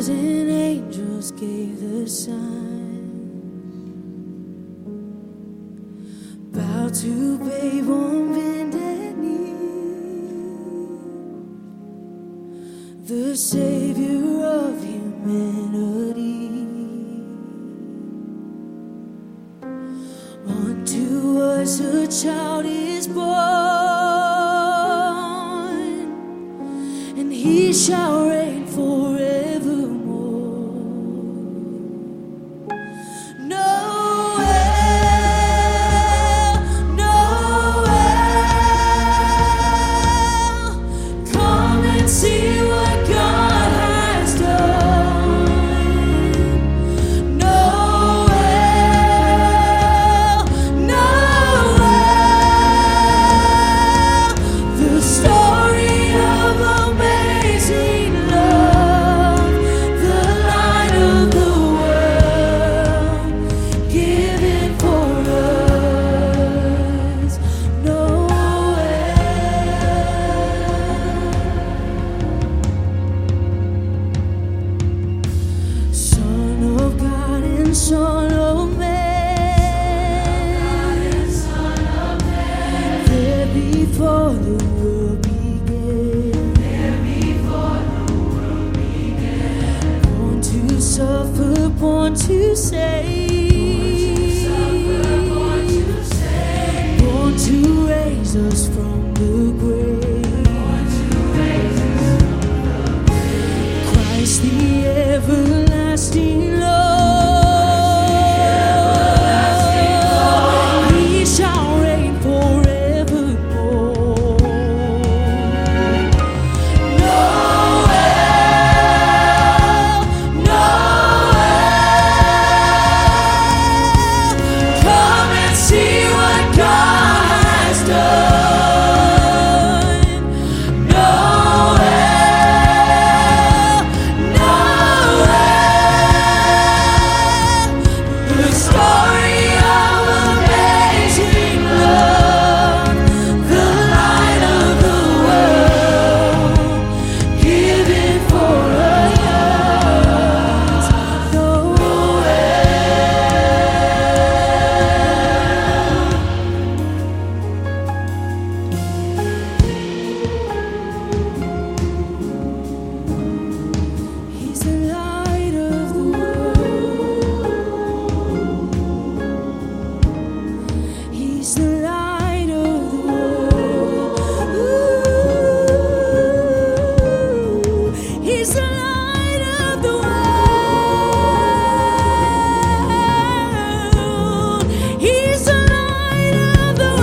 stars and angels gave the sign, bow to babe on bended knee, the Savior of humanity. Unto us a child is born, and he shall reign forevermore. Noel, Noel, come and see what God has done. Noel, Noel, the story of amazing love, the light of the world, given for us. Noel, Son of God and Son of Man, there before the world began, born to suffer, born to save, born to raise us from the grave. Christ the everlasting Lord, he shall reign forevermore. Noel, Noel, come and see what God has done. Noel, Noel, the story of amazing love, the light of the world, given for us. Noel, he's the light of the world. He's the light of the world. Ooh, he's the light of the world. He's the light of the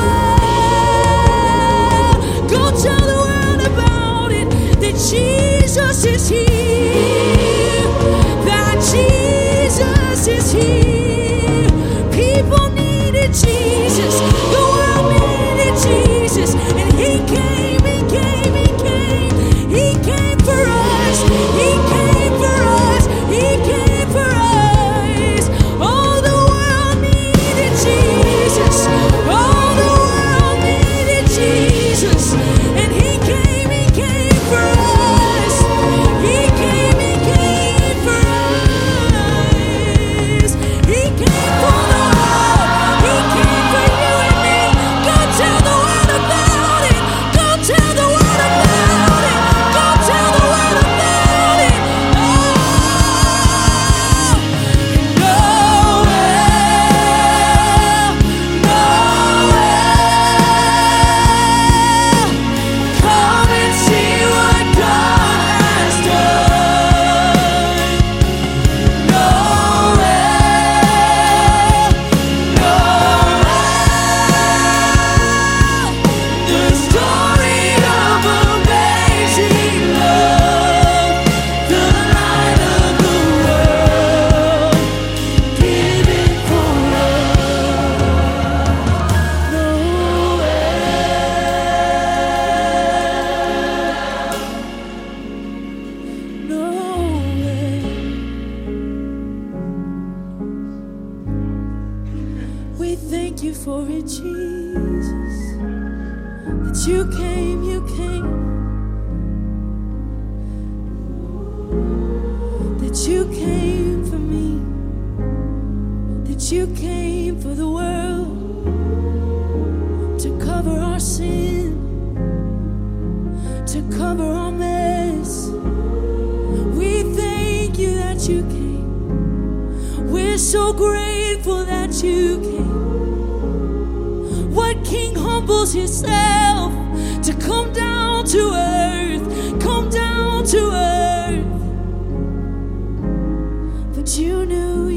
world. Go tell the world about it, that Jesus is here, that Jesus is here. People needed Jesus, the world needed Jesus, and he came, he came, he came. He came for us, he came for us, he came for us. All the world needed Jesus, all the world needed Jesus, and he came for us. He came for us. He came for the world. He came for you and me. Go tell the world about it. Go tell the world about it. Go tell the world about it. Oh, Noel, Noel, come and see what God has done. Noel, Noel, the story of amazing love, the light of the world, given for us. Noel, we thank you for it, Jesus, that you came, that you came for me, that you came for the world, to cover our sin, to cover our mess. We thank you that you came. We're so grateful that you came. What king humbles himself to come down to earth, come down to earth? But you knew